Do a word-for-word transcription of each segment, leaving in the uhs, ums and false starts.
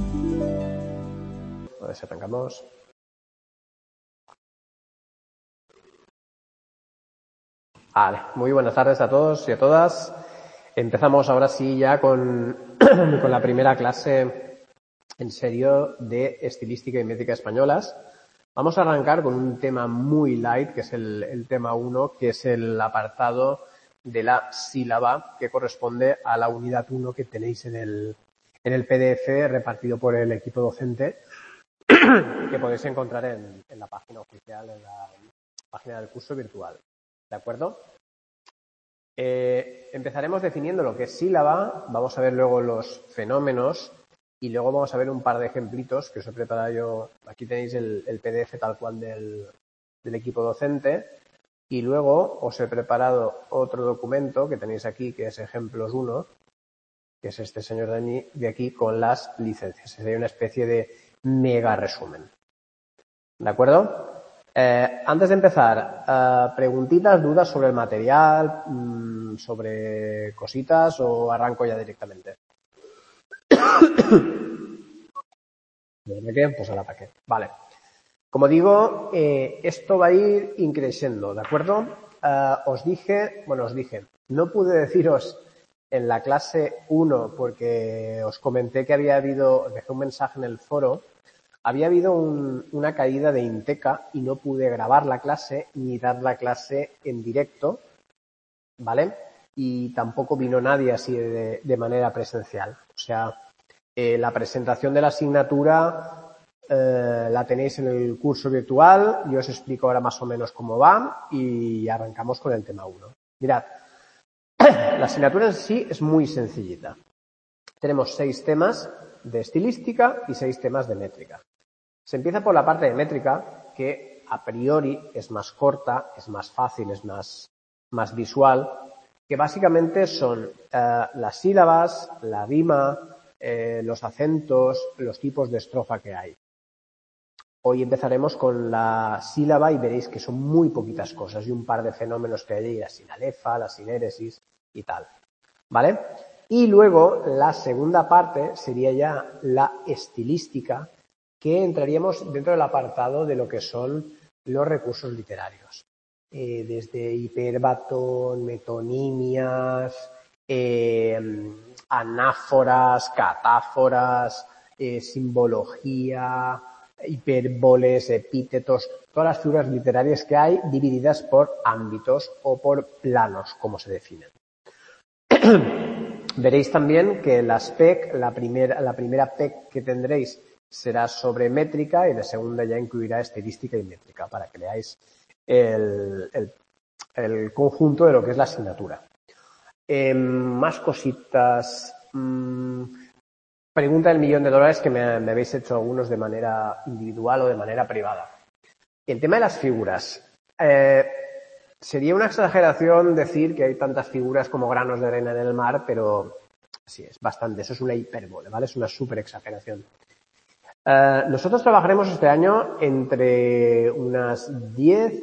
A ver si arrancamos. Vale, muy buenas tardes a todos y a todas. Empezamos ahora sí ya con, con la primera clase en serio de estilística y métrica españolas. Vamos a arrancar con un tema muy light, que es el, el tema uno, que es el apartado de la sílaba, que corresponde a la unidad uno que tenéis en el, en el P D F repartido por el equipo docente, que podéis encontrar en, en la página oficial, en la página del curso virtual. ¿De acuerdo? Eh, empezaremos definiendo lo que es sílaba, vamos a ver luego los fenómenos y luego vamos a ver un par de ejemplitos que os he preparado yo. Aquí tenéis el, el P D F tal cual del, del equipo docente y luego os he preparado otro documento que tenéis aquí que es ejemplos uno, que es este señor de aquí con las licencias. Sería una especie de mega resumen. ¿De acuerdo? Eh, antes de empezar, eh, preguntitas, dudas sobre el material, mmm, sobre cositas o arranco ya directamente. ¿De qué? Pues ahora para qué. Vale. Como digo, eh, esto va a ir increciendo, ¿de acuerdo? Eh, os dije, bueno, os dije, no pude deciros en la clase uno porque os comenté que había habido, dejé un mensaje en el foro. Había habido un, una caída de Inteca y no pude grabar la clase ni dar la clase en directo, ¿vale? Y tampoco vino nadie así de, de manera presencial. O sea, eh, la presentación de la asignatura eh, la tenéis en el curso virtual. Yo os explico ahora más o menos cómo va y arrancamos con el tema uno. Mirad, la asignatura en sí es muy sencillita. Tenemos seis temas de estilística y seis temas de métrica. Se empieza por la parte de métrica, que a priori es más corta, es más fácil, es más, más visual, que básicamente son eh, las sílabas, la rima, eh, los acentos, los tipos de estrofa que hay. Hoy empezaremos con la sílaba y veréis que son muy poquitas cosas y un par de fenómenos que hay, la sinalefa, la sinéresis y tal. ¿Vale? Y luego la segunda parte sería ya la estilística, que entraríamos dentro del apartado de lo que son los recursos literarios. Eh, desde hiperbatón, metonimias, eh, anáforas, catáforas, eh, simbología, hipérboles, epítetos, todas las figuras literarias que hay divididas por ámbitos o por planos, como se definen. Veréis también que las P E C, la primera, la primera P E C que tendréis será sobre métrica y la segunda ya incluirá estilística y métrica para que leáis el, el, el conjunto de lo que es la asignatura. Eh, más cositas. Mm, pregunta del millón de dólares que me, me habéis hecho algunos de manera individual o de manera privada. El tema de las figuras. Eh, Sería una exageración decir que hay tantas figuras como granos de arena en el mar, pero sí, es bastante. Eso es una hipérbole, ¿vale? Es una súper exageración. Uh, nosotros trabajaremos este año entre unas diez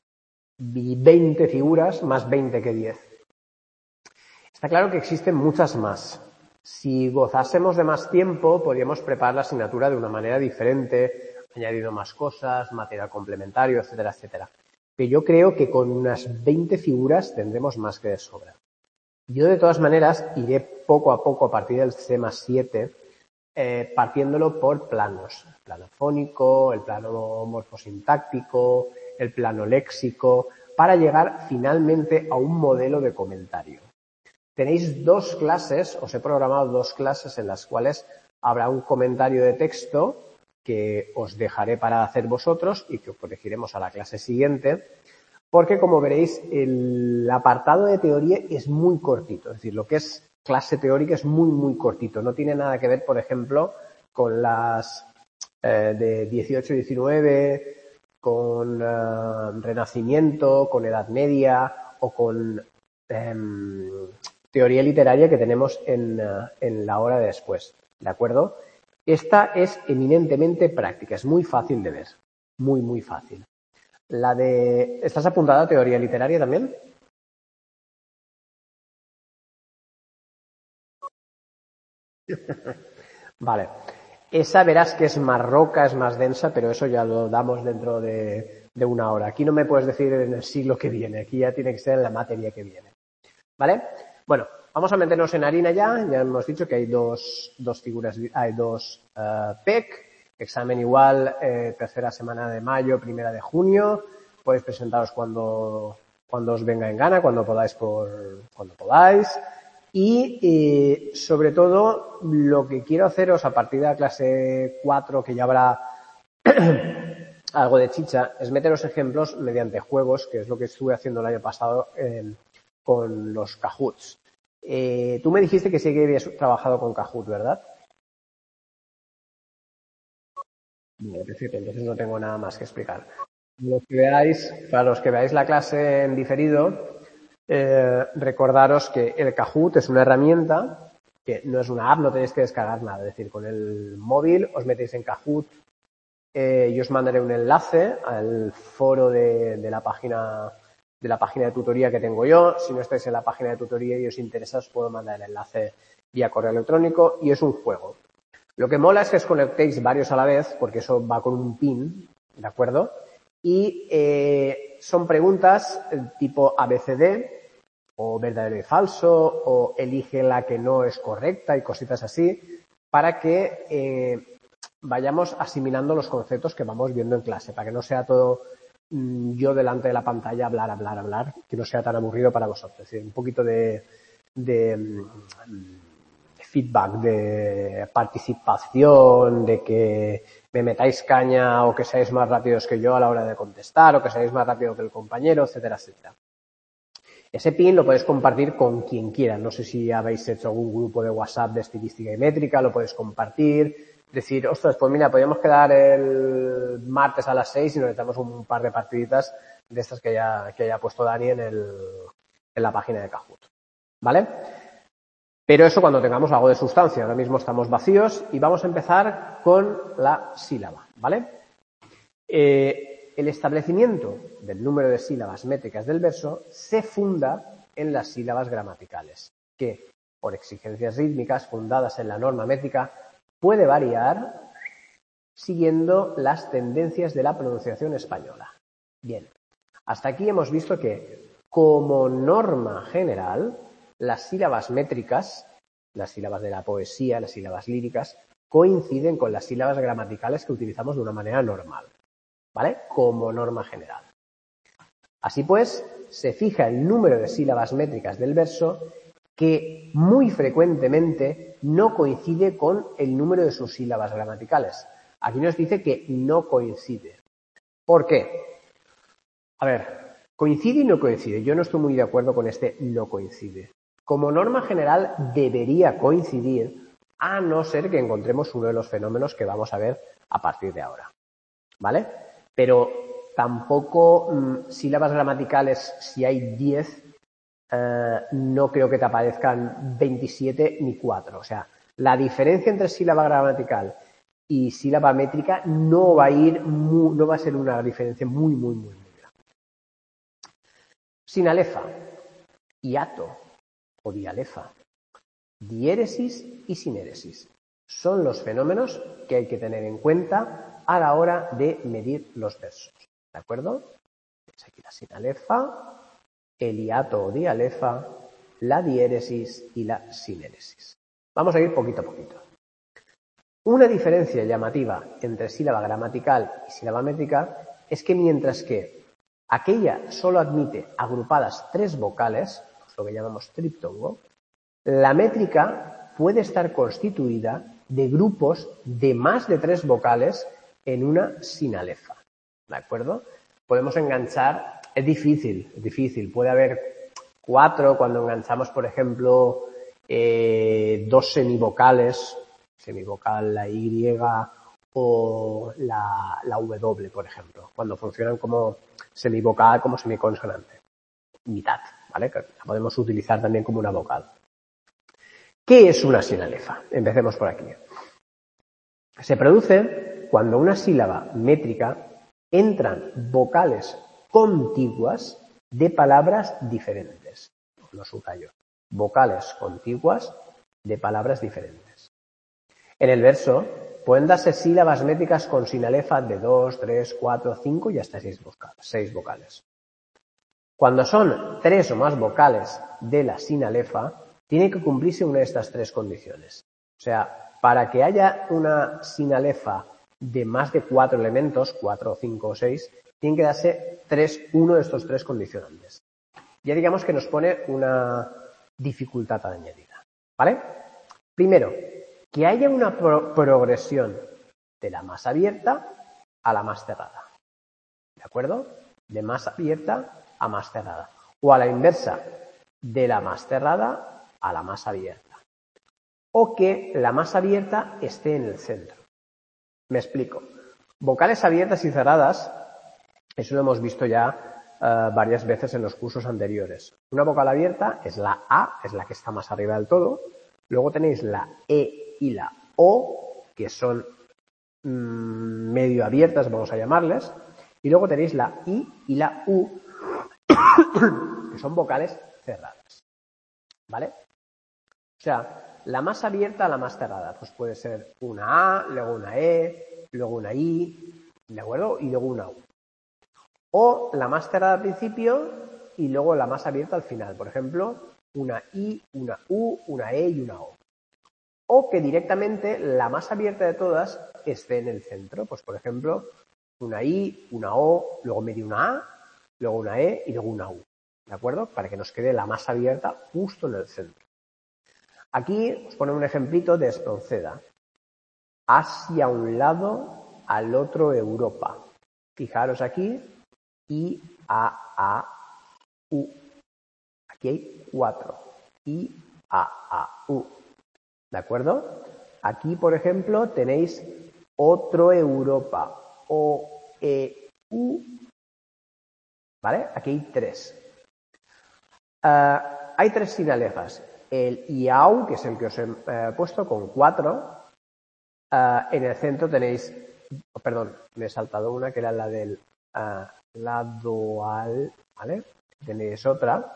y veinte figuras, más veinte que diez. Está claro que existen muchas más. Si gozásemos de más tiempo, podríamos preparar la asignatura de una manera diferente, añadiendo más cosas, material complementario, etcétera, etcétera. Pero yo creo que con unas veinte figuras tendremos más que de sobra. Yo, de todas maneras, iré poco a poco a partir del C más siete, eh, partiéndolo por planos. El plano fónico, el plano morfosintáctico, el plano léxico, para llegar finalmente a un modelo de comentario. Tenéis dos clases, os he programado dos clases en las cuales habrá un comentario de texto que os dejaré para hacer vosotros y que os corregiremos a la clase siguiente, porque como veréis el apartado de teoría es muy cortito, es decir, lo que es clase teórica es muy muy cortito, no tiene nada que ver, por ejemplo, con las eh, de dieciocho y diecinueve, con eh, Renacimiento, con Edad Media o con eh, teoría literaria que tenemos en, uh, en la hora de después, ¿de acuerdo? Esta es eminentemente práctica, es muy fácil de ver, muy, muy fácil. La de... ¿Estás apuntada a teoría literaria también? Vale. Esa verás que es más roca, es más densa, pero eso ya lo damos dentro de, de una hora. Aquí no me puedes decir en el siglo que viene, aquí ya tiene que ser en la materia que viene. ¿Vale? Bueno, vamos a meternos en harina ya. Ya hemos dicho que hay dos, dos figuras, hay dos uh, P E C, examen igual, eh, tercera semana de mayo, primera de junio. Podéis presentaros cuando, cuando os venga en gana, cuando podáis por, cuando podáis. Y eh, sobre todo lo que quiero haceros a partir de la clase cuatro, que ya habrá algo de chicha, es meteros ejemplos mediante juegos, que es lo que estuve haciendo el año pasado eh, con los Kahoots. Eh, tú me dijiste que sí que habías trabajado con Kahoot, ¿verdad? Vale, perfecto, entonces no tengo nada más que explicar. Los que veáis, para los que veáis la clase en diferido, eh, recordaros que el Kahoot es una herramienta que no es una app, no tenéis que descargar nada. Es decir, con el móvil os metéis en Kahoot, eh, yo os mandaré un enlace al foro de, de la página de la página de tutoría que tengo yo. Si no estáis en la página de tutoría y os interesa, os puedo mandar el enlace vía correo electrónico, y es un juego. Lo que mola es que os conectéis varios a la vez, porque eso va con un pin, ¿de acuerdo? Y eh, son preguntas tipo A B C D, o verdadero y falso, o elige la que no es correcta y cositas así, para que eh, vayamos asimilando los conceptos que vamos viendo en clase, para que no sea todo mmm, yo delante de la pantalla hablar, hablar, hablar, que no sea tan aburrido para vosotros. Es decir, un poquito de, de mmm, feedback, de participación, de que me metáis caña o que seáis más rápidos que yo a la hora de contestar o que seáis más rápido que el compañero, etcétera, etcétera. Ese pin lo podéis compartir con quien quiera. No sé si habéis hecho algún grupo de WhatsApp de estadística y métrica, lo podéis compartir. Decir, ostras, pues mira, podríamos quedar el martes a las seis y nos echamos un par de partiditas de estas que haya, que haya puesto Dani en, el, en la página de Kahoot. ¿Vale? Pero eso cuando tengamos algo de sustancia. Ahora mismo estamos vacíos y vamos a empezar con la sílaba, ¿vale? Eh, el establecimiento del número de sílabas métricas del verso se funda en las sílabas gramaticales, que, por exigencias rítmicas fundadas en la norma métrica, puede variar siguiendo las tendencias de la pronunciación española. Bien, hasta aquí hemos visto que, como norma general, las sílabas métricas, las sílabas de la poesía, las sílabas líricas, coinciden con las sílabas gramaticales que utilizamos de una manera normal, ¿vale? Como norma general. Así pues, se fija el número de sílabas métricas del verso que muy frecuentemente no coincide con el número de sus sílabas gramaticales. Aquí nos dice que no coincide. ¿Por qué? A ver, coincide y no coincide. Yo no estoy muy de acuerdo con este no coincide. Como norma general debería coincidir, a no ser que encontremos uno de los fenómenos que vamos a ver a partir de ahora. ¿Vale? Pero tampoco mmm, sílabas gramaticales, si hay diez, eh, no creo que te aparezcan veintisiete ni cuatro. O sea, la diferencia entre sílaba gramatical y sílaba métrica no va a ir, muy, no va a ser una diferencia muy, muy, muy, muy grande. Sinalefa, hiato o dialefa, diéresis y sinéresis son los fenómenos que hay que tener en cuenta a la hora de medir los versos. ¿De acuerdo? Tienes aquí la sinalefa, el hiato o dialefa, la diéresis y la sinéresis. Vamos a ir poquito a poquito. Una diferencia llamativa entre sílaba gramatical y sílaba métrica es que mientras que aquella solo admite agrupadas tres vocales, lo que llamamos triptongo, la métrica puede estar constituida de grupos de más de tres vocales en una sinalefa. ¿De acuerdo? Podemos enganchar, es difícil, es difícil. Puede haber cuatro cuando enganchamos, por ejemplo, eh, dos semivocales, semivocal, la Y o la, la W, por ejemplo, cuando funcionan como semivocal, como semiconsonante. Mitad, ¿vale? Que la podemos utilizar también como una vocal. ¿Qué es una sinalefa? Empecemos por aquí. Se produce cuando una sílaba métrica entran vocales contiguas de palabras diferentes. Lo subrayo. Vocales contiguas de palabras diferentes. En el verso, pueden darse sílabas métricas con sinalefa de dos, tres, cuatro, cinco y hasta seis vocales. seis vocales. Cuando son tres o más vocales de la sinalefa, tiene que cumplirse una de estas tres condiciones. O sea, para que haya una sinalefa de más de cuatro elementos, cuatro, cinco o seis, tiene que darse tres, uno de estos tres condicionantes. Ya digamos que nos pone una dificultad añadida, ¿vale? Primero, que haya una pro progresión de la más abierta a la más cerrada, ¿de acuerdo? De más abierta a más cerrada. O a la inversa, de la más cerrada a la más abierta. O que la más abierta esté en el centro. Me explico. Vocales abiertas y cerradas, eso lo hemos visto ya Uh, varias veces en los cursos anteriores. Una vocal abierta es la A, es la que está más arriba del todo. Luego tenéis la E y la O, que son mmm, medio abiertas, vamos a llamarles. Y luego tenéis la I y la U, que son vocales cerradas. ¿Vale? O sea, la más abierta a la más cerrada. Pues puede ser una A, luego una E, luego una I, ¿de acuerdo? Y luego una U. O la más cerrada al principio y luego la más abierta al final. Por ejemplo, una I, una U, una E y una O. O que directamente la más abierta de todas esté en el centro. Pues por ejemplo, una I, una O, luego medio una A, luego una E y luego una U. ¿De acuerdo? Para que nos quede la más abierta justo en el centro. Aquí os pone un ejemplito de Espronceda. Hacia un lado, al otro Europa. Fijaros aquí. I, A, A, U. Aquí hay cuatro. I, A, A, U. ¿De acuerdo? Aquí, por ejemplo, tenéis otro Europa. O, E, U. ¿Vale? Aquí hay tres. Uh, hay tres sinalefas. El I A U, que es el que os he uh, puesto, con cuatro. Uh, en el centro tenéis, oh, perdón, me he saltado una que era la del uh, lado al, ¿vale? Tenéis otra.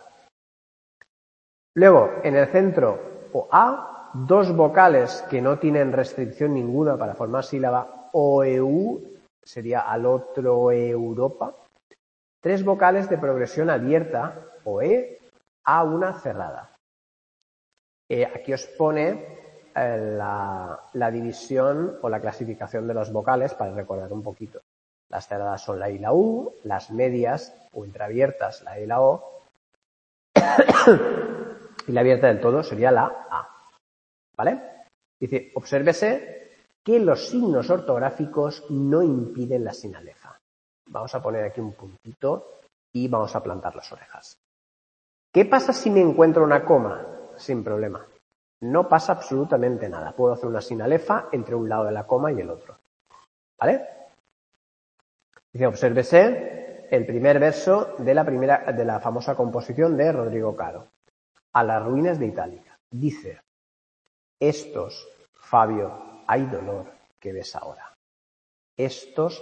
Luego, en el centro, o A, dos vocales que no tienen restricción ninguna para formar sílaba, O, E, U, sería al otro Europa. Tres vocales de progresión abierta, O, E, A una cerrada. Eh, aquí os pone eh, la, la división o la clasificación de las vocales para recordar un poquito. Las cerradas son la I y la U, las medias o entreabiertas la E y la O, y la abierta del todo sería la A. ¿Vale? Dice, obsérvese que los signos ortográficos no impiden la sinalefa. Vamos a poner aquí un puntito y vamos a plantar las orejas. ¿Qué pasa si me encuentro una coma? Sin problema. No pasa absolutamente nada. Puedo hacer una sinalefa entre un lado de la coma y el otro. ¿Vale? Dice, obsérvese el primer verso de la, primera, de la famosa composición de Rodrigo Caro. A las ruinas de Itálica. Dice, estos, Fabio, hay dolor que ves ahora. Estos,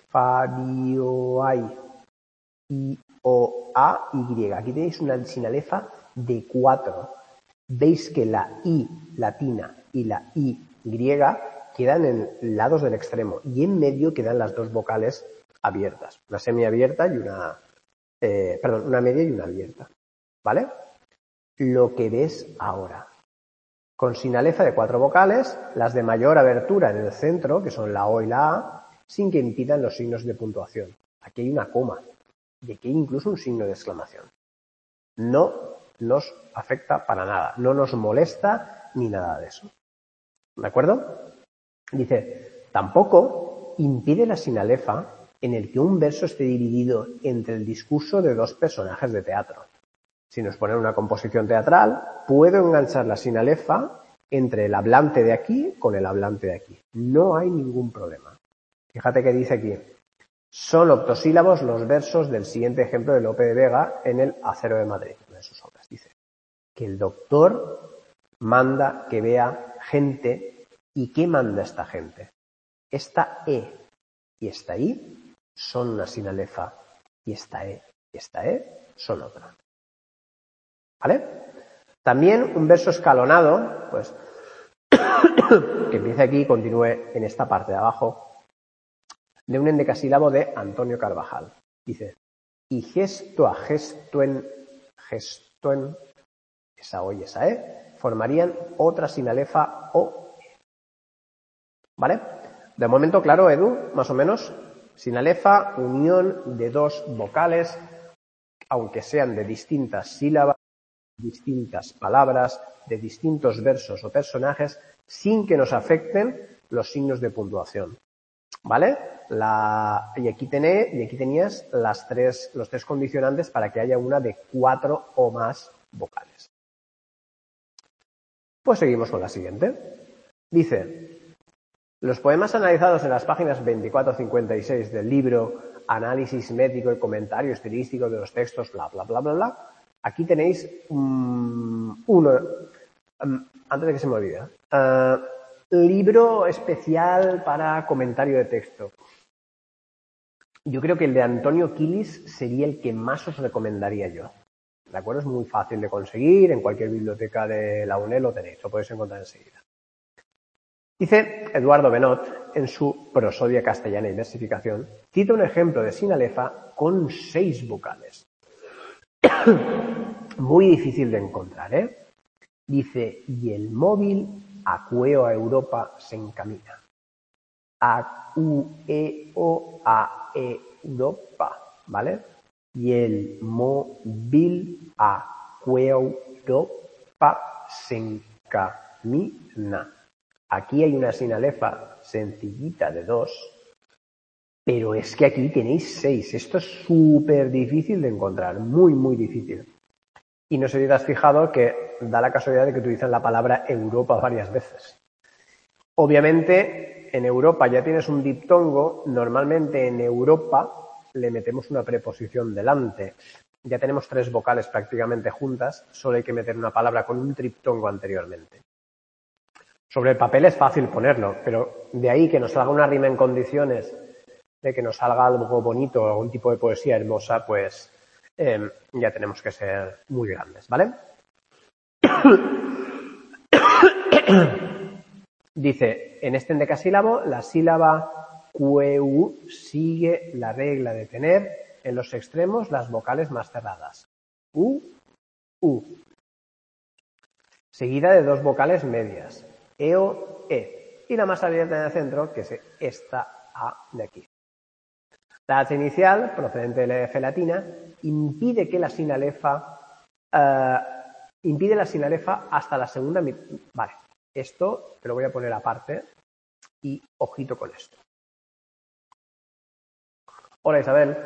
Fabio, hay. I, O, A, Y. Aquí tenéis una sinalefa de cuatro. Veis que la I latina y la I griega quedan en lados del extremo y en medio quedan las dos vocales abiertas. Una semiabierta y una... Eh, perdón, una media y una abierta. ¿Vale? Lo que ves ahora. Con sinalefa de cuatro vocales, las de mayor abertura en el centro, que son la O y la A, sin que impidan los signos de puntuación. Aquí hay una coma. Y aquí hay incluso un signo de exclamación. No nos afecta para nada, no nos molesta ni nada de eso. ¿De acuerdo? Dice, tampoco impide la sinalefa en el que un verso esté dividido entre el discurso de dos personajes de teatro. Si nos ponen una composición teatral, puedo enganchar la sinalefa entre el hablante de aquí con el hablante de aquí. No hay ningún problema. Fíjate que dice aquí, son octosílabos los versos del siguiente ejemplo de Lope de Vega en el Acero de Madrid, una de sus obras. Dice que el doctor manda que vea gente. ¿Y qué manda esta gente? Esta E y esta I son una sinalefa y esta E y esta E son otra. ¿Vale? También un verso escalonado, pues que empiece aquí y continúe en esta parte de abajo, de un endecasílabo de Antonio Carvajal. Dice, y gesto a gestuen, gestuen, esa O y esa E, formarían otra sinalefa O. ¿Vale? De momento, claro, Edu, más o menos, sinalefa, unión de dos vocales, aunque sean de distintas sílabas, distintas palabras, de distintos versos o personajes, sin que nos afecten los signos de puntuación. ¿Vale? La, y, aquí tené, y aquí tenías las tres, los tres condicionantes para que haya una de cuatro o más vocales. Pues seguimos con la siguiente. Dice, los poemas analizados en las páginas veinticuatro a cincuenta y seis del libro Análisis métrico y comentario estilístico de los textos, bla, bla, bla, bla, bla. Aquí tenéis um, uno, um, antes de que se me olvide, uh, libro especial para comentario de texto. Yo creo que el de Antonio Quilis sería el que más os recomendaría yo. ¿De acuerdo? Es muy fácil de conseguir, en cualquier biblioteca de la U N E D lo tenéis, lo podéis encontrar enseguida. Dice Eduardo Benot, en su Prosodia castellana y versificación, cita un ejemplo de sinalefa con seis vocales. Muy difícil de encontrar, ¿eh? Dice, y el móvil acueo a Europa se encamina. A, U, E, O, a, E, Europa, ¿vale? Y el móvil acueo a Europa se encamina. Aquí hay una sinalefa sencillita de dos, pero es que aquí tenéis seis. Esto es súper difícil de encontrar, muy, muy difícil. Y no sé si te has fijado que da la casualidad de que utilizan la palabra Europa varias veces. Obviamente, en Europa ya tienes un diptongo, normalmente en Europa le metemos una preposición delante. Ya tenemos tres vocales prácticamente juntas, solo hay que meter una palabra con un triptongo anteriormente. Sobre el papel es fácil ponerlo, pero de ahí que nos salga una rima en condiciones, de que nos salga algo bonito, algún tipo de poesía hermosa, pues eh, ya tenemos que ser muy grandes, ¿vale? Dice, en este endecasílabo, la sílaba cueu sigue la regla de tener en los extremos las vocales más cerradas. U, U. Seguida de dos vocales medias. Eo, E. Y la más abierta en el centro, que es esta A de aquí. La H inicial, procedente de la F latina, impide que la sinalefa, uh, impide la sinalefa hasta la segunda mitad. Vale, esto te lo voy a poner aparte y ojito con esto. Hola Isabel.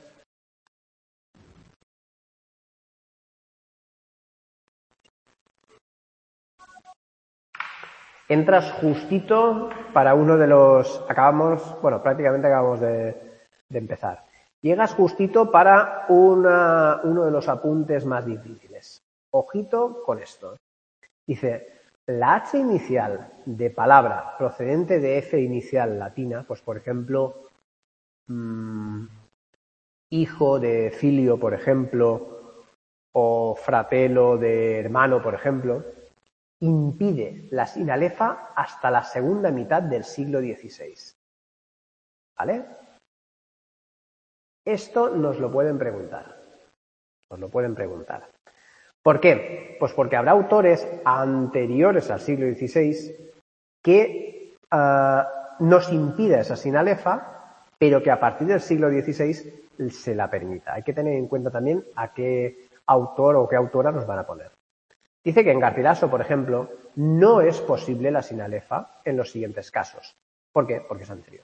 Entras justito para uno de los... Acabamos, bueno, prácticamente acabamos de, de empezar. Llegas justito para una, uno de los apuntes más difíciles. Ojito con esto. Dice, la H inicial de palabra procedente de F inicial latina, pues por ejemplo, mmm, hijo de filio, por ejemplo, o fratello de hermano, por ejemplo, impide la sinalefa hasta la segunda mitad del siglo dieciséis. ¿Vale? Esto nos lo pueden preguntar. Nos lo pueden preguntar. ¿Por qué? Pues porque habrá autores anteriores al siglo dieciséis que uh, nos impida esa sinalefa, pero que a partir del siglo dieciséis se la permita. Hay que tener en cuenta también a qué autor o qué autora nos van a poner. Dice que en Garcilaso, por ejemplo, no es posible la sinalefa en los siguientes casos. ¿Por qué? Porque es anterior.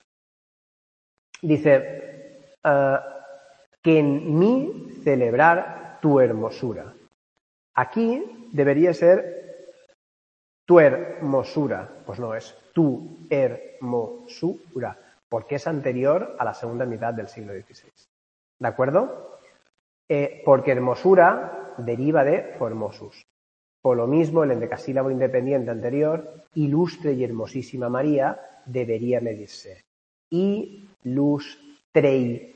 Dice uh, que en mí celebrar tu hermosura. Aquí debería ser tu hermosura. Pues no, es tu hermosura, porque es anterior a la segunda mitad del siglo dieciséis. ¿De acuerdo? Eh, porque hermosura deriva de formosus. Por lo mismo, el endecasílabo independiente anterior, ilustre y hermosísima María, debería medirse. Ilustrei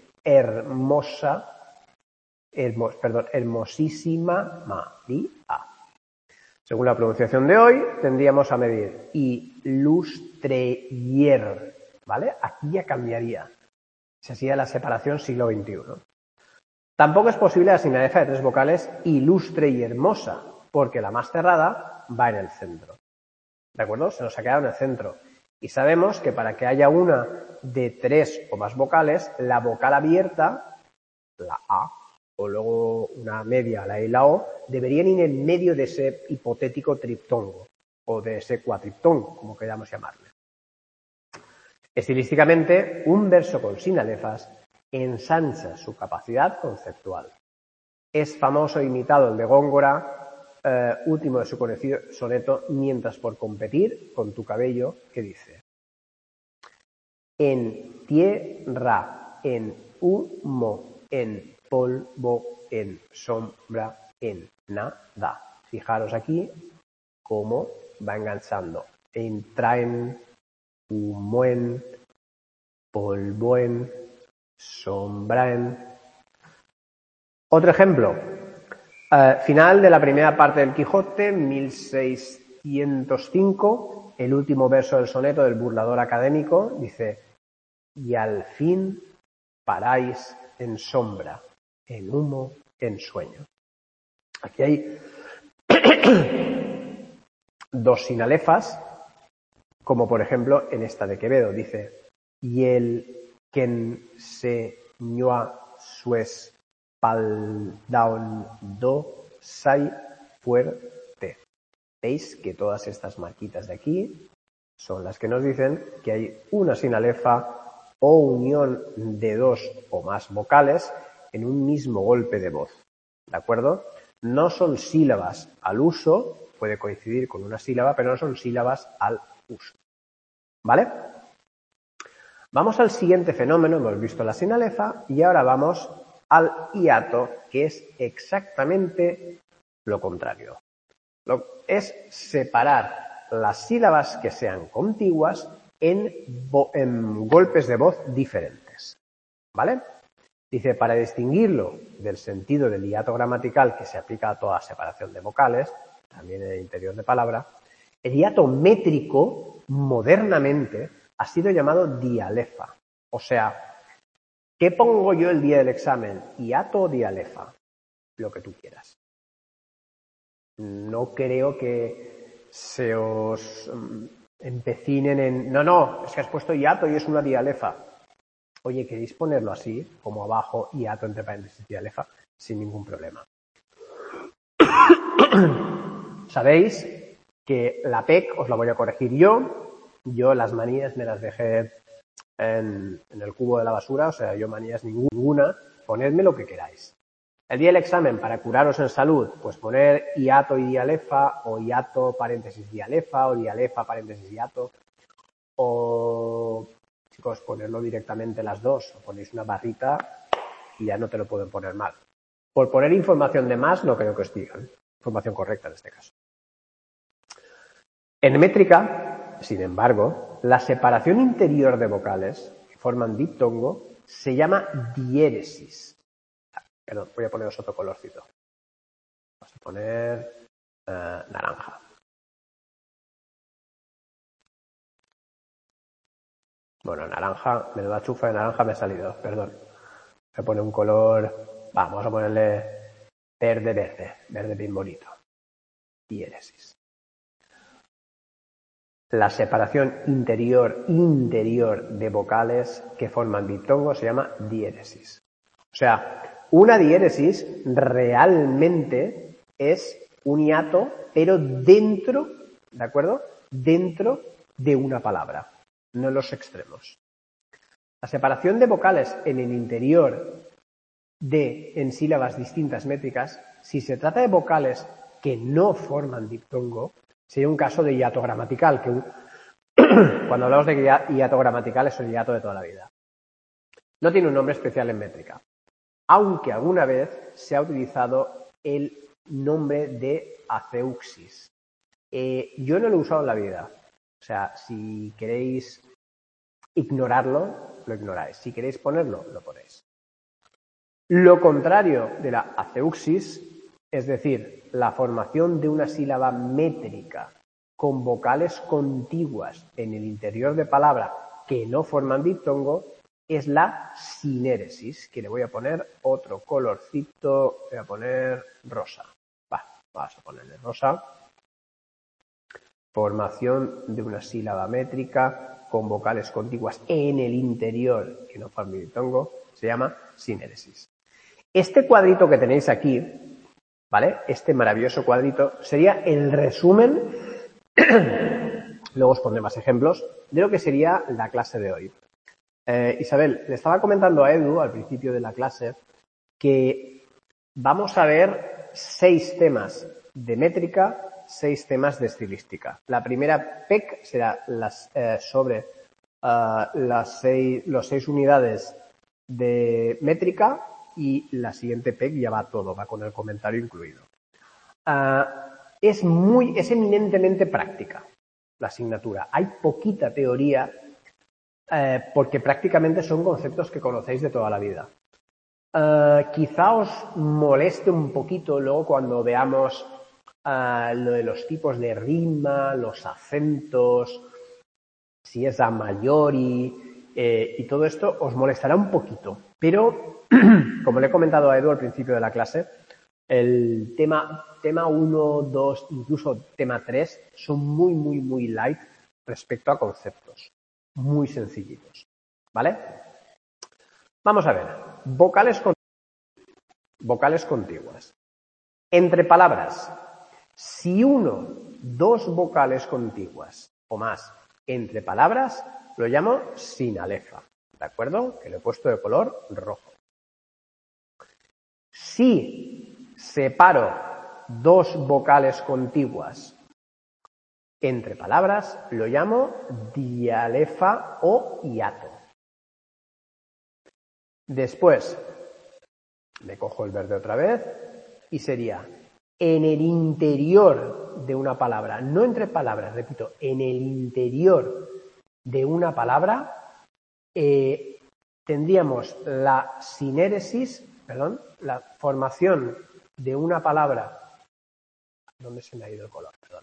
hermosa, hermos, perdón, hermosísima María. Según la pronunciación de hoy, tendríamos a medir ilustreyer, ¿vale? Aquí ya cambiaría. Se hacía la separación siglo veintiuno. Tampoco es posible la sinalefa de tres vocales ilustre y hermosa, porque la más cerrada va en el centro. ¿De acuerdo? Se nos ha quedado en el centro. Y sabemos que para que haya una de tres o más vocales, la vocal abierta, la A, o luego una media, la E y la O, deberían ir en medio de ese hipotético triptongo, o de ese cuatriptongo, como queramos llamarle. Estilísticamente, un verso con sinalefas ensancha su capacidad conceptual. Es famoso e imitado el de Góngora, eh, último de su conocido soneto, Mientras por competir con tu cabello, que dice: en tierra, en humo, en polvo, en sombra, en nada. Fijaros aquí cómo va enganchando. Entraen, humoen, polvoen, sombraen. Otro ejemplo. Uh, final de la primera parte del Quijote, mil seiscientos cinco, el último verso del soneto del burlador académico, dice: y al fin paráis en sombra, en humo, en sueño. Aquí hay dos sinalefas, como por ejemplo en esta de Quevedo, dice: y el quien se ñoa sues paldaun do sai fuerte. Veis que todas estas marquitas de aquí son las que nos dicen que hay una sinalefa o unión de dos o más vocales en un mismo golpe de voz. ¿De acuerdo? No son sílabas al uso, puede coincidir con una sílaba, pero no son sílabas al uso. ¿Vale? Vamos al siguiente fenómeno, hemos visto la sinalefa y ahora vamos al hiato, que es exactamente lo contrario. Lo, es separar las sílabas que sean contiguas en, en golpes de voz diferentes. ¿Vale? Dice, para distinguirlo del sentido del hiato gramatical que se aplica a toda separación de vocales, también en el interior de palabra, el hiato métrico, modernamente, ha sido llamado dialefa. O sea, ¿qué pongo yo el día del examen? ¿Hiato o dialefa? Lo que tú quieras. No creo que se os empecinen en... No, no, es que has puesto hiato y es una dialefa. Oye, ¿queréis ponerlo así, como abajo, hiato entre paréntesis dialefa? Sin ningún problema. Sabéis que la P E C os la voy a corregir yo. Yo las manías me las dejé en, en el cubo de la basura, o sea, yo manías ninguna. Ponedme lo que queráis. El día del examen, para curaros en salud, pues poner hiato y dialefa, o hiato paréntesis dialefa, o dialefa paréntesis hiato, o... Chicos, ponerlo directamente las dos, o ponéis una barrita y ya no te lo pueden poner mal. Por poner información de más, no creo que os digan. Información correcta en este caso. En métrica, sin embargo, la separación interior de vocales que forman diptongo se llama diéresis. Perdón, voy a poneros otro colorcito. Vamos a poner eh, naranja. Bueno, naranja, menuda chufa de naranja me ha salido, perdón. Voy a poner un color, vamos a ponerle verde, verde, verde bien bonito. Diéresis. La separación interior, interior de vocales que forman diptongo se llama diéresis. O sea, una diéresis realmente es un hiato, pero dentro, ¿de acuerdo? Dentro de una palabra. No en los extremos. La separación de vocales en el interior de en sílabas distintas métricas, si se trata de vocales que no forman diptongo, sería un caso de hiato gramatical, que un... cuando hablamos de hiato gramatical es el hiato de toda la vida. No tiene un nombre especial en métrica, aunque alguna vez se ha utilizado el nombre de aceuxis. Eh, yo no lo he usado en la vida. O sea, si queréis ignorarlo, lo ignoráis. Si queréis ponerlo, lo ponéis. Lo contrario de la aceuxis Es decir, la formación de una sílaba métrica con vocales contiguas en el interior de palabra que no forman diptongo es la sinéresis, que le voy a poner otro colorcito, voy a poner rosa. Va, vamos a ponerle rosa. Formación de una sílaba métrica con vocales contiguas en el interior que no forman diptongo se llama sinéresis. Este cuadrito que tenéis aquí, ¿vale? Este maravilloso cuadrito sería el resumen, luego os pondré más ejemplos, de lo que sería la clase de hoy. Eh, Isabel, le estaba comentando a Edu al principio de la clase que vamos a ver seis temas de métrica, seis temas de estilística. La primera P E C será las, eh, sobre uh, las seis, los seis unidades de métrica y la siguiente P E C ya va todo, va con el comentario incluido. Uh, es muy, es eminentemente práctica la asignatura. Hay poquita teoría eh, porque prácticamente son conceptos que conocéis de toda la vida. Uh, quizá os moleste un poquito luego cuando veamos uh, lo de los tipos de rima, los acentos, si es a maiori eh, y todo esto os molestará un poquito. Pero, como le he comentado a Edu al principio de la clase, el tema tema uno, dos, incluso tema tres son muy, muy, muy light respecto a conceptos. Muy sencillitos. ¿Vale? Vamos a ver. Vocales contiguas. Vocales contiguas. Entre palabras, si uno, dos vocales contiguas o más entre palabras, lo llamo sinalefa. ¿De acuerdo? Que lo he puesto de color rojo. Si separo dos vocales contiguas entre palabras, lo llamo dialefa o hiato. Después, me cojo el verde otra vez y sería en el interior de una palabra, no entre palabras, repito, en el interior de una palabra eh, tendríamos la sinéresis, perdón, la formación de una palabra. ¿Dónde se me ha ido el color? Perdón.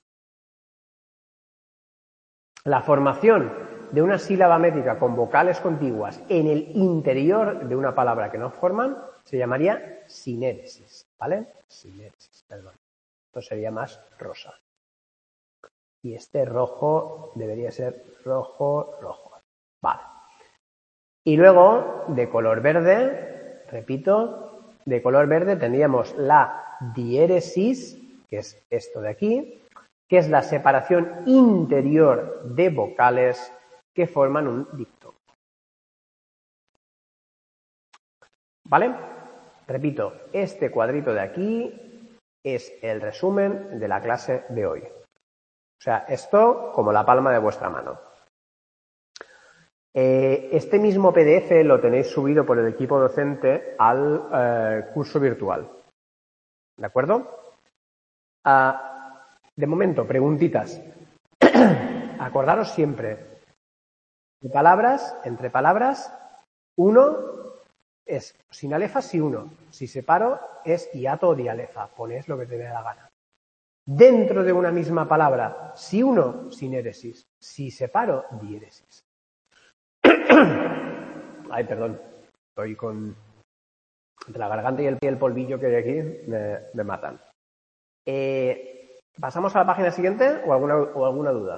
La formación de una sílaba métrica con vocales contiguas en el interior de una palabra que no forman se llamaría sinéresis, ¿vale? Sinéresis, perdón. Esto sería más rosa. Y este rojo debería ser rojo, rojo. Vale. Y luego, de color verde, repito, de color verde tendríamos la diéresis, que es esto de aquí, que es la separación interior de vocales que forman un diptongo. ¿Vale? Repito, este cuadrito de aquí es el resumen de la clase de hoy. O sea, esto como la palma de vuestra mano. Eh, este mismo P D F lo tenéis subido por el equipo docente al eh, curso virtual. ¿De acuerdo? Ah, de momento, preguntitas. Acordaros siempre, de palabras, entre palabras, uno es sinalefa si uno, si separo es hiato o dialefa, ponéis lo que te dé la gana. Dentro de una misma palabra, si uno, sinéresis, si separo, diéresis. Ay, perdón, estoy con entre la garganta y el, y el polvillo que hay aquí, me, me matan. Eh, ¿Pasamos a la página siguiente o alguna, o alguna duda?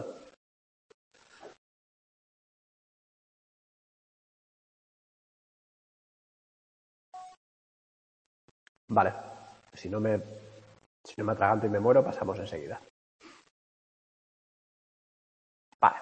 Vale, si no me, si no me atraganto y me muero, pasamos enseguida. Vale.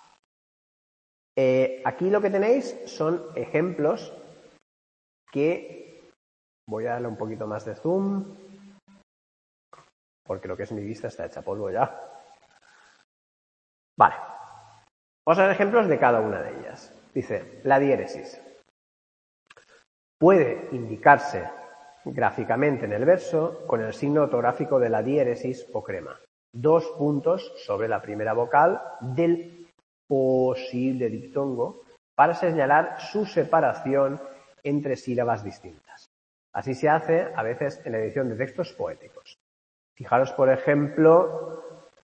Eh, aquí lo que tenéis son ejemplos que voy a darle un poquito más de zoom, porque lo que es mi vista está hecha polvo ya. Vale. Vamos a ver ejemplos de cada una de ellas. Dice, la diéresis. Puede indicarse gráficamente en el verso con el signo ortográfico de la diéresis o crema. Dos puntos sobre la primera vocal del posible diptongo para señalar su separación entre sílabas distintas. Así se hace a veces en la edición de textos poéticos. Fijaros, por ejemplo,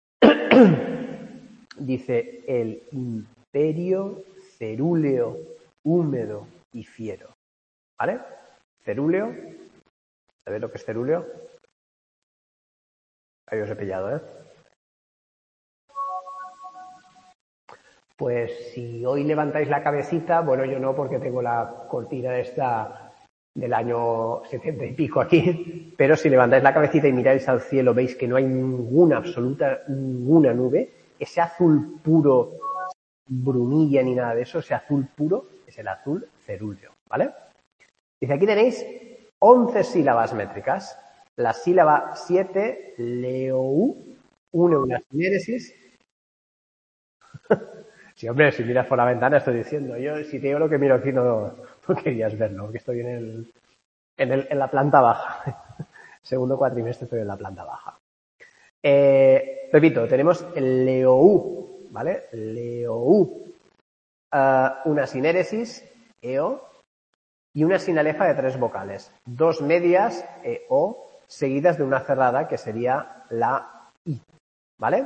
dice el imperio cerúleo, húmedo y fiero. ¿Vale? Cerúleo. ¿Sabéis lo que es cerúleo? Ahí os he pillado, ¿eh? Pues si hoy levantáis la cabecita, bueno, yo no, porque tengo la cortina esta del año setenta y pico aquí, pero si levantáis la cabecita y miráis al cielo, veis que no hay ninguna, absoluta, ninguna nube. Ese azul puro, brumilla ni nada de eso, ese azul puro es el azul cerúleo, ¿vale? Dice, aquí tenéis once sílabas métricas. La sílaba siete, leou, une una sinéresis. Sí, hombre, si miras por la ventana estoy diciendo, yo si te digo lo que miro aquí no, no querías verlo, porque estoy en, el, en, el, en la planta baja. Segundo cuatrimestre estoy en la planta baja. Eh, repito, tenemos el leou, ¿vale? Leou. Uh, una sinéresis, eo, y una sinalefa de tres vocales. Dos medias, e, o, seguidas de una cerrada que sería la i, ¿vale?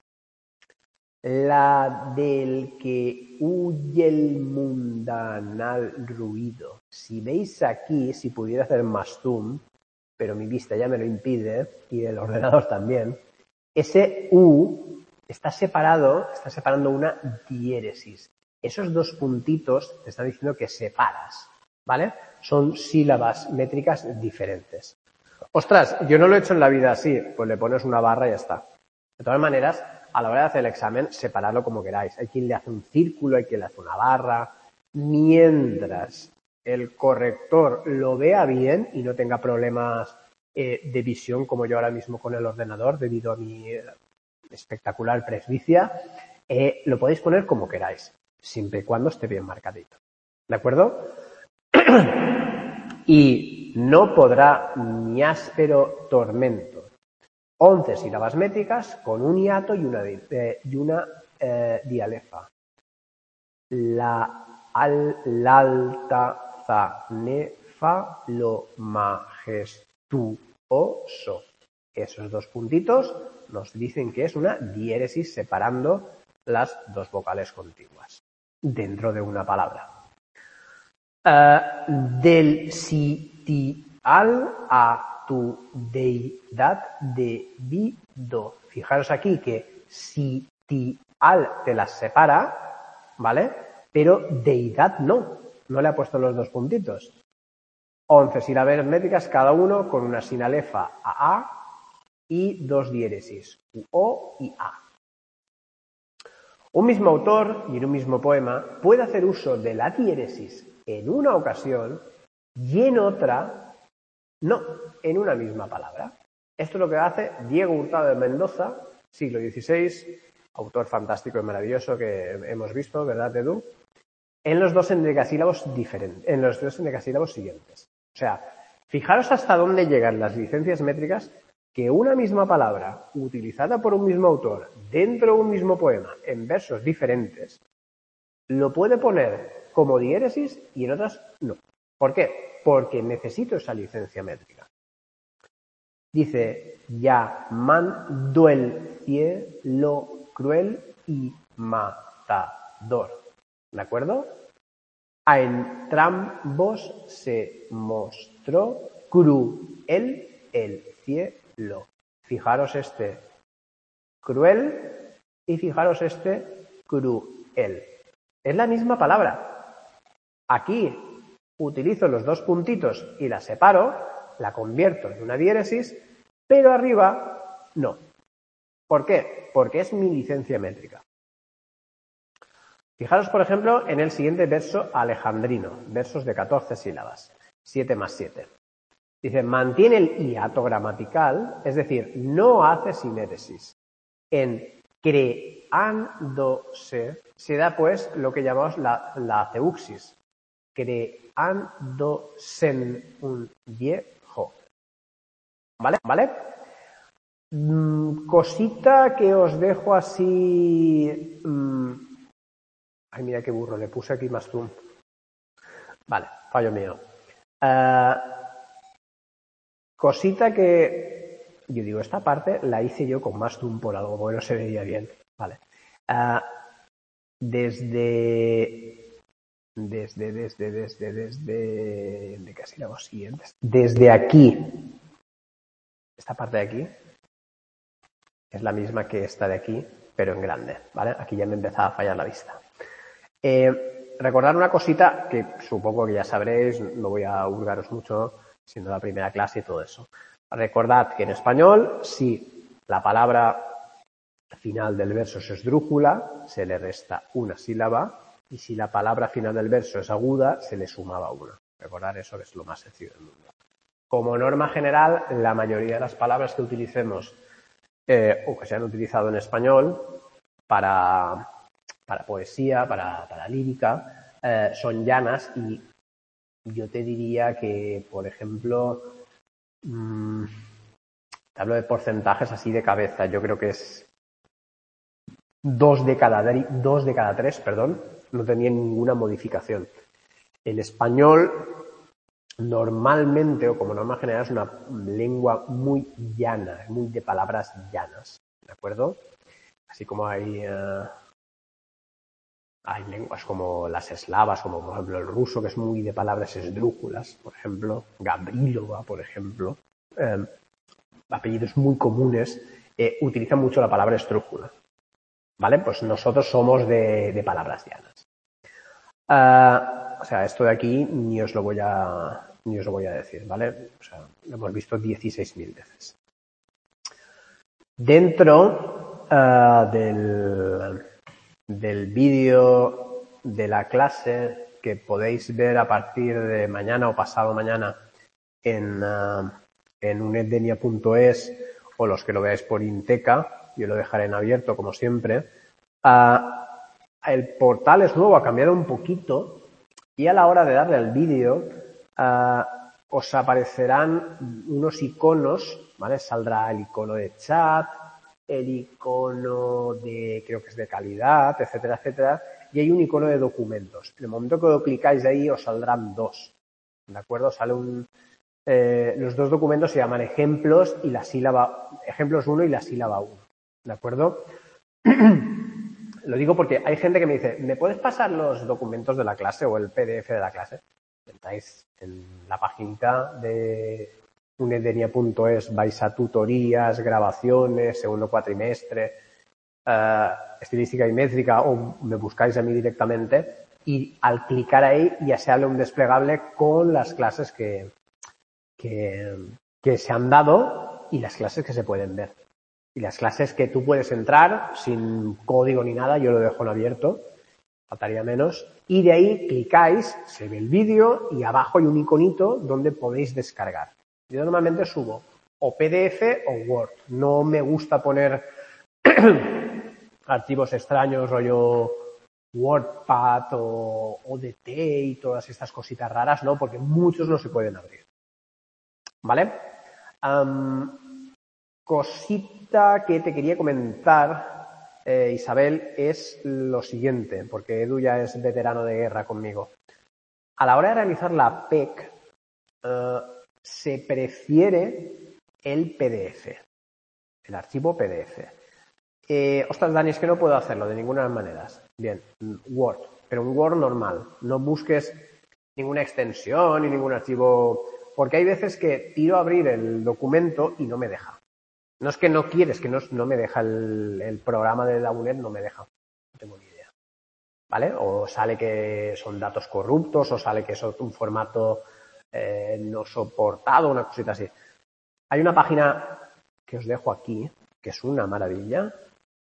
La del que huye el mundanal ruido. Si veis aquí, si pudiera hacer más zoom, pero mi vista ya me lo impide, y el ordenador también, ese u está separado, está separando una diéresis. Esos dos puntitos te están diciendo que separas, ¿vale? Son sílabas métricas diferentes. Ostras, yo no lo he hecho en la vida así, pues le pones una barra y ya está. De todas maneras, a la hora de hacer el examen, separadlo como queráis. Hay quien le hace un círculo, hay quien le hace una barra. Mientras el corrector lo vea bien y no tenga problemas eh, de visión, como yo ahora mismo con el ordenador, debido a mi eh, espectacular presbicia, eh, lo podéis poner como queráis, siempre y cuando esté bien marcadito. ¿De acuerdo? Y no podrá ni áspero tormento. once sílabas métricas con un hiato y una, eh, y una eh, dialefa. La, al, la alta, za, ne, fa, lo majestuoso. Esos dos puntitos nos dicen que es una diéresis separando las dos vocales contiguas dentro de una palabra. Uh, del sitial a tu deidad debido. Fijaros aquí que sitial te las separa, ¿vale? Pero deidad no. No le ha puesto los dos puntitos. once sílabas métricas, cada uno con una sinalefa a a y dos diéresis, u, o y a. Un mismo autor y en un mismo poema puede hacer uso de la diéresis en una ocasión y en otra no, en una misma palabra. Esto es lo que hace Diego Hurtado de Mendoza, siglo dieciséis, autor fantástico y maravilloso que hemos visto, ¿verdad, Edu? En los dos endecasílabos diferentes, en los dos endecasílabos siguientes. O sea, fijaros hasta dónde llegan las licencias métricas, que una misma palabra utilizada por un mismo autor dentro de un mismo poema en versos diferentes lo puede poner como diéresis y en otras no. ¿Por qué? Porque necesito esa licencia métrica. Dice, llamando el cielo cruel y matador. ¿De acuerdo? A entrambos se mostró cruel el cielo. Fijaros este cruel y fijaros este cruel. Es la misma palabra. Aquí utilizo los dos puntitos y la separo, la convierto en una diéresis, pero arriba no. ¿Por qué? Porque es mi licencia métrica. Fijaros, por ejemplo, en el siguiente verso alejandrino, versos de catorce sílabas, siete más siete. Dice, mantiene el hiato gramatical, es decir, no hace sinéresis. En creándose se da pues lo que llamamos la, la aceuxis. Creándose un viejo. ¿Vale? ¿Vale? Mm, cosita que os dejo así... Mm, ay, mira qué burro, le puse aquí más zoom. Vale, fallo mío. Uh, cosita que yo digo, esta parte la hice yo con más zoom por algo, porque no se veía bien. Vale. Uh, desde, desde, desde, desde, desde, de casi los siguientes. Desde aquí, esta parte de aquí es la misma que esta de aquí, pero en grande, ¿vale? Aquí ya me empezaba a fallar la vista. Eh, recordar una cosita que supongo que ya sabréis, no voy a hurgaros mucho, siendo la primera clase y todo eso. Recordad que en español, si la palabra final del verso es esdrújula, se le resta una sílaba, y si la palabra final del verso es aguda, se le sumaba una. Recordad eso, que es lo más sencillo del mundo. Como norma general, la mayoría de las palabras que utilicemos eh, o que se han utilizado en español para, para poesía, para, para lírica, eh, son llanas, y yo te diría que, por ejemplo, mmm, te hablo de porcentajes así de cabeza, yo creo que es dos de cada, dos de cada tres, perdón, no tenía ninguna modificación. El español normalmente, o como norma general, es una lengua muy llana, muy de palabras llanas, ¿de acuerdo? Así como hay, uh, hay lenguas como las eslavas, como por ejemplo el ruso, que es muy de palabras esdrújulas, por ejemplo, Gabrilova, por ejemplo, eh, apellidos muy comunes, eh, utilizan mucho la palabra esdrújula, ¿vale? Pues nosotros somos de, de palabras llanas. Uh, O sea, esto de aquí ni os lo voy a, ni os lo voy a decir, ¿vale? O sea, lo hemos visto dieciséis mil veces. Dentro uh, del, del vídeo de la clase que podéis ver a partir de mañana o pasado mañana en, uh, en unedenia punto es, o los que lo veáis por Inteca, yo lo dejaré en abierto como siempre. Uh, el portal es nuevo, ha cambiado un poquito. Y a la hora de darle al vídeo, uh, os aparecerán unos iconos, ¿vale? Saldrá el icono de chat, el icono de, creo que es de calidad, etcétera, etcétera. Y hay un icono de documentos. En el momento que lo clicáis ahí, os saldrán dos, ¿de acuerdo? Sale un, eh, los dos documentos se llaman ejemplos y la sílaba, ejemplos uno y la sílaba uno, ¿de acuerdo? Lo digo porque hay gente que me dice, ¿me puedes pasar los documentos de la clase o el P D F de la clase? Entráis en la paginita de unedenia punto es, vais a tutorías, grabaciones, segundo cuatrimestre, uh, estilística y métrica, o me buscáis a mí directamente, y al clicar ahí ya se abre un desplegable con las clases que, que, que se han dado y las clases que se pueden ver. Y las clases que tú puedes entrar sin código ni nada, yo lo dejo en abierto, faltaría menos, y de ahí clicáis, se ve el vídeo y abajo hay un iconito donde podéis descargar. Yo normalmente subo o P D F o Word. No me gusta poner archivos extraños, rollo WordPad o O D T y todas estas cositas raras, ¿no? Porque muchos no se pueden abrir. ¿Vale? Um, Cosita que te quería comentar, eh, Isabel, es lo siguiente, porque Edu ya es veterano de guerra conmigo. A la hora de realizar la P E C, eh, se prefiere el P D F, el archivo P D F. Eh, ostras, Dani, es que no puedo hacerlo de ninguna de las maneras. Bien, Word, pero un Word normal. No busques ninguna extensión ni ningún archivo, porque hay veces que tiro a abrir el documento y no me deja. No es que no quieres, que no, no me deja el, el programa de la U N E D, no me deja. No tengo ni idea. ¿Vale? O sale que son datos corruptos, o sale que es un formato eh, no soportado, una cosita así. Hay una página que os dejo aquí, que es una maravilla.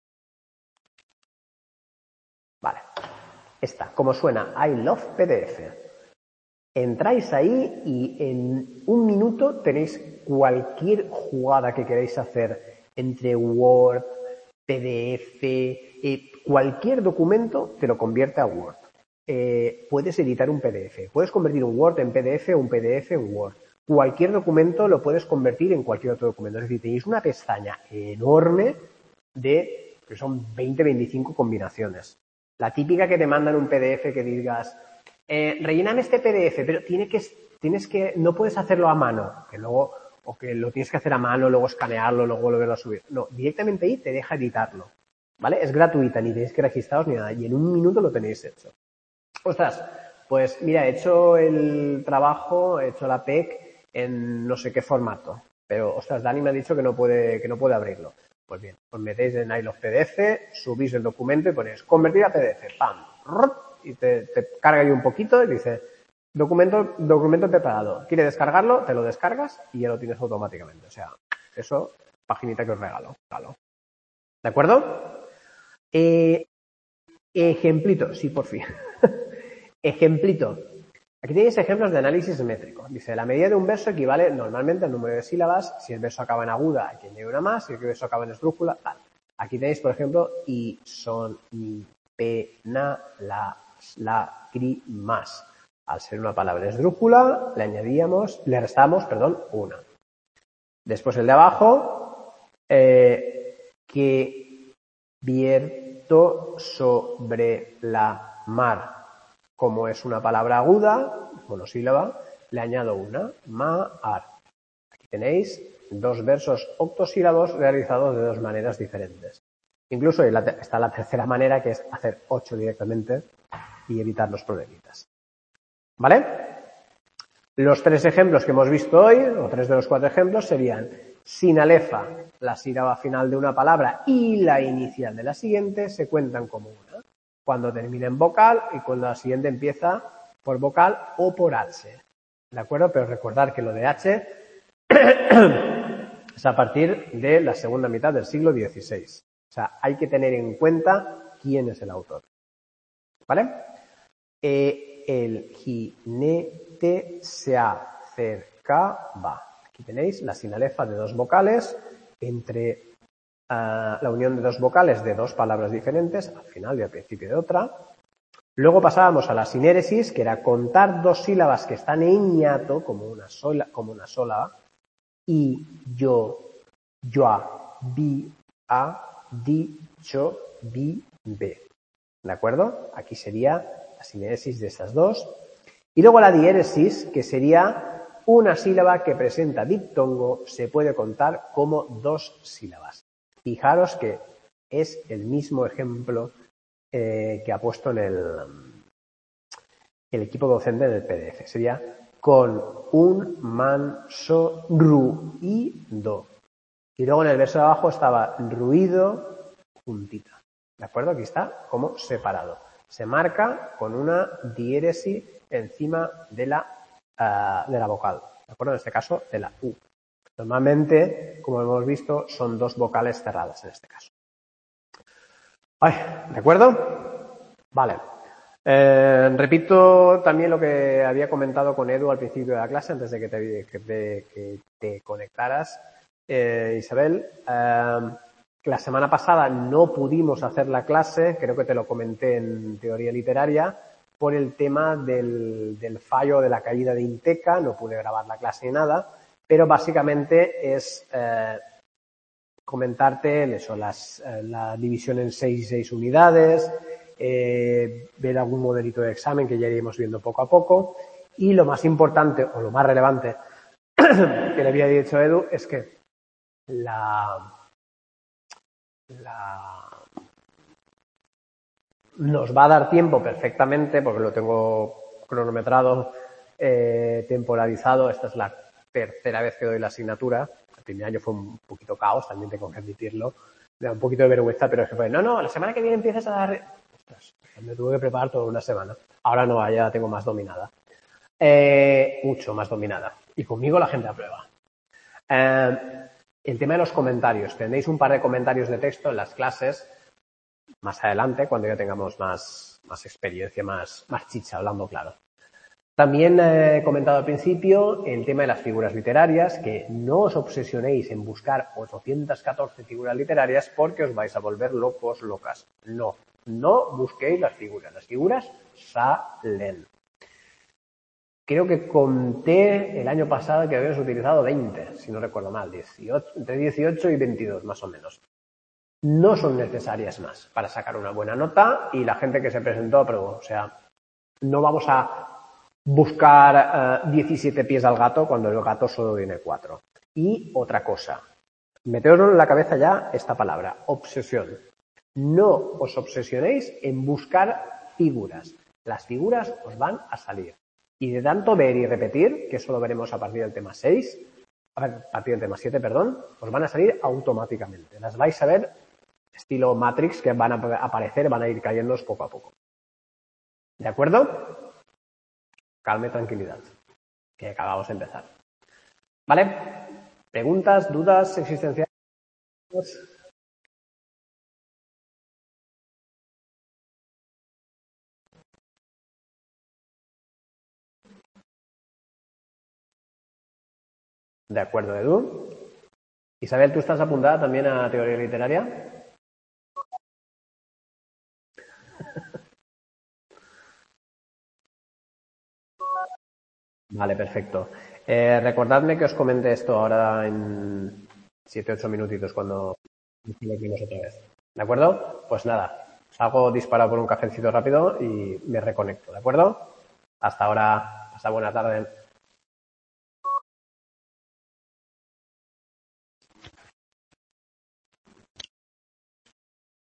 Vale. Esta, como suena, I love P D F. Entráis ahí y en un minuto tenéis cualquier jugada que queráis hacer entre Word, P D F, eh, cualquier documento te lo convierte a Word. Eh, puedes editar un P D F, puedes convertir un Word en P D F o un P D F en Word. Cualquier documento lo puedes convertir en cualquier otro documento. Es decir, tenéis una pestaña enorme de, que son veinte, veinticinco combinaciones. La típica que te mandan un P D F que digas, eh, relléname este P D F, pero tiene que, tienes que, no puedes hacerlo a mano, que luego o que lo tienes que hacer a mano, luego escanearlo, luego volverlo a subir. No, directamente ahí te deja editarlo, ¿vale? Es gratuita, ni tenéis que registraros ni nada, y en un minuto lo tenéis hecho. Ostras, pues mira, he hecho el trabajo, he hecho la P E C en no sé qué formato, pero, ostras, Dani me ha dicho que no puede, que no puede abrirlo. Pues bien, os metéis en iLove P D F, subís el documento y ponéis convertir a P D F, pam, y te, te carga ahí un poquito y dice documento, documento preparado. ¿Quiere descargarlo? Te lo descargas y ya lo tienes automáticamente. O sea, eso, paginita que os regalo. regalo. ¿De acuerdo? Eh, ejemplito, sí, por fin. Ejemplito. Aquí tenéis ejemplos de análisis métrico. Dice, la medida de un verso equivale normalmente al número de sílabas. Si el verso acaba en aguda, hay que añadir una más. Si el verso acaba en esdrújula, tal. Aquí tenéis, por ejemplo, y, son, mi, pena, la, la, cri, más. Al ser una palabra esdrújula, le añadíamos, le restamos, perdón, una. Después el de abajo, eh, que vierto sobre la mar. Como es una palabra aguda, monosílaba, le añado una, ma-ar. Aquí tenéis dos versos octosílabos realizados de dos maneras diferentes. Incluso está la tercera manera, que es hacer ocho directamente y evitar los problemitas. ¿Vale? Los tres ejemplos que hemos visto hoy, o tres de los cuatro ejemplos, serían sin alefa, la sílaba final de una palabra y la inicial de la siguiente se cuentan como una. Cuando termina en vocal y cuando la siguiente empieza por vocal o por H. ¿De acuerdo? Pero recordar que lo de H es a partir de la segunda mitad del siglo dieciséis. O sea, hay que tener en cuenta quién es el autor. ¿Vale? Eh, el jinete se acercaba. Aquí tenéis la sinalefa de dos vocales entre Uh, la unión de dos vocales de dos palabras diferentes, al final y al principio de otra. Luego pasábamos a la sinéresis, que era contar dos sílabas que están en hiato, como una sola, como una sola, y, yo, yoa, vi, a, dicho, vi, ve. ¿De acuerdo? Aquí sería la sinéresis de estas dos. Y luego la diéresis, que sería una sílaba que presenta diptongo, se puede contar como dos sílabas. Fijaros que es el mismo ejemplo eh, que ha puesto en el, el equipo docente en el P D F. Sería con un manso ruido. Y luego en el verso de abajo estaba ruido juntita. ¿De acuerdo? Aquí está como separado. Se marca con una diéresis encima de la, uh, de la vocal. ¿De acuerdo? En este caso de la U. Normalmente, como hemos visto, son dos vocales cerradas en este caso. Ay, ¿de acuerdo? Vale. Eh, repito también lo que había comentado con Edu al principio de la clase, antes de que te, que te, que te conectaras, eh, Isabel. Eh, la semana pasada no pudimos hacer la clase, creo que te lo comenté en teoría literaria, por el tema del, del fallo de la caída de Inteca, no pude grabar la clase ni nada. Pero básicamente es eh, comentarte eso, las, eh, la división en seis y seis unidades, eh, ver algún modelito de examen que ya iremos viendo poco a poco. Y lo más importante o lo más relevante que le había dicho a Edu es que la, la nos va a dar tiempo perfectamente, porque lo tengo cronometrado, eh, temporalizado. Esta es la tercera vez que doy la asignatura. El primer año fue un poquito caos, también tengo que admitirlo. Me da un poquito de vergüenza, pero es que fue, no, no, la semana que viene empiezas a dar... Ostras, me tuve que preparar toda una semana. Ahora no, ya la tengo más dominada. Eh, mucho más dominada. Y conmigo la gente aprueba. Eh, el tema de los comentarios. Tenéis un par de comentarios de texto en las clases más adelante, cuando ya tengamos más, más experiencia, más, más chicha, hablando claro. También he comentado al principio el tema de las figuras literarias, que no os obsesionéis en buscar ochocientas catorce figuras literarias porque os vais a volver locos, locas. No, no busquéis las figuras. Las figuras salen. Creo que conté el año pasado que habíamos utilizado veinte, si no recuerdo mal, dieciocho, entre dieciocho y veintidós más o menos. No son necesarias más para sacar una buena nota y la gente que se presentó aprobó. O sea, no vamos a buscar uh, diecisiete pies al gato cuando el gato solo tiene cuatro. Y otra cosa, meteoslo en la cabeza ya esta palabra, obsesión. No os obsesionéis en buscar figuras. Las figuras os van a salir. Y de tanto ver y repetir, que eso lo veremos a partir del tema seis, a partir del tema siete, perdón, os van a salir automáticamente. Las vais a ver estilo Matrix, que van a aparecer, van a ir cayéndoos poco a poco. ¿De acuerdo? Calma y tranquilidad, que acabamos de empezar. ¿Vale? ¿Preguntas, dudas existenciales? De acuerdo, Edu. Isabel, ¿tú estás apuntada también a teoría literaria? Vale, perfecto. Eh, recordadme que os comente esto ahora en siete ocho minutitos cuando nos otra vez. ¿De acuerdo? Pues nada, salgo disparado por un cafecito rápido y me reconecto. ¿De acuerdo? Hasta ahora. Hasta buena tarde.